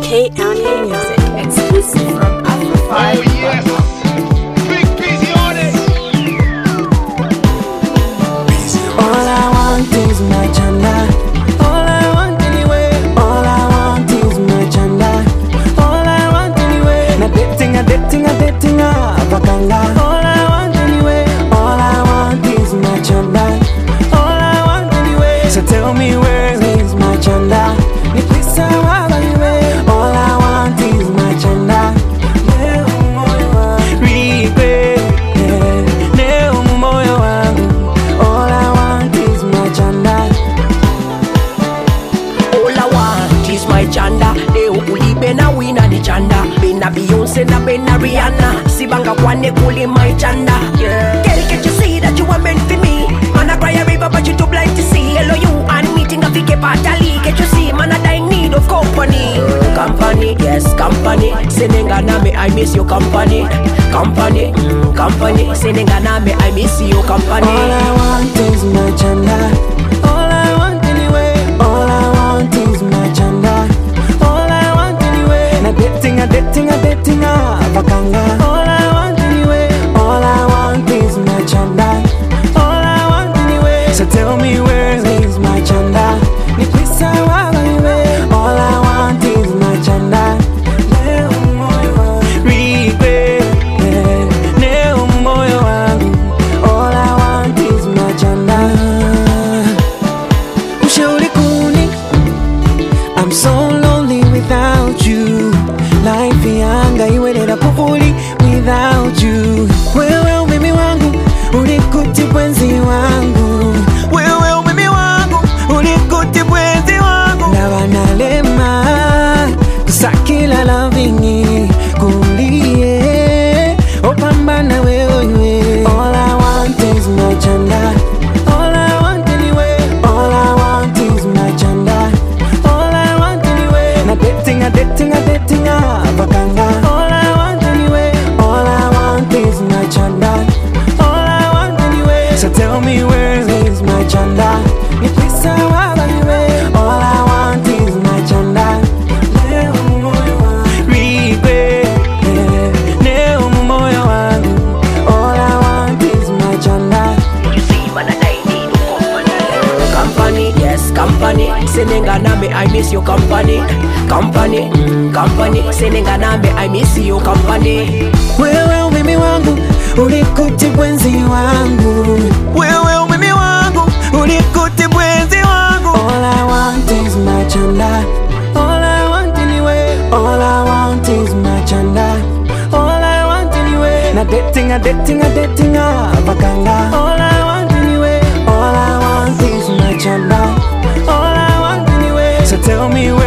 Kanye Music, exclusive from Afro5. Oh yes, Big Busy on it. All I want is my chanda. All I want anyway. All I want is my chanda. All I want anyway. Na dating bakanga. All I want anyway. All I want is my chanda. All I want anyway. So tell me where is my chanda? Ni pesa wala anyway. All I want is my chanda. Leo moyo wangu regret. Leo moyo wangu. All I want is my chanda. All I want is my chanda. Leo kulibe na wina ni chanda. Bena Beyonce na bena Rihanna. Sibanga kwane kuli my chanda. Yeah. Girl, can't you see that you are meant for me? Man, I cry a river but you too blind to see. Hello you and meeting a fike patali. Can't you see? Man, I die in need of company. Company, yes, company. Senenga na me, I miss your company. Company, company. Senenga na me, I miss your company. All I want is my chanda. All I want anyway. All I want is my chanda. All I want anyway. Na dating bakanga. All I want anyway. All I want is my chanda. All I want anyway. So tell me where is my chanda? Ni pesa wala anyway. All I want is my chanda. Leo moyo wangu regret. Leo moyo wangu. All I want is my chanda. Ushauri kuni, I'm so lonely without you. Life yanga iwelera pufuli without you. Wewe umimi wangu, ulikuti bwenzi wangu. Wewe umimi wangu, ulikuti bwenzi wangu. Ndaba nalema, kusakila lovingi, kulie, opambana wewe. All I want is my chanda. All I want anyway. All I want is my chanda. All I want anyway. Na dating bakanga. All I want anyway. All I want is my chanda. All I want anyway. So tell me where is my chanda? Ni pesa wala anyway. All I want is my chanda. Leo moyo wangu regret. Leo moyo wangu. All I want is my chanda. You see, man, I die in need of company. Company, yes, company. Senenga na me, I miss your company. Company, company. Senenga na me, I miss your company. Wewe umimi wangu, ulikuti bwenzi wangu. Wewe umimi wangu, ulikuti bwenzi wangu. All I want is my chanda. All I want anyway. All I want is my chanda. All I want anyway. Na dating bakanga. All I want anyway. All I want is my chanda. All I want anyway. So tell me where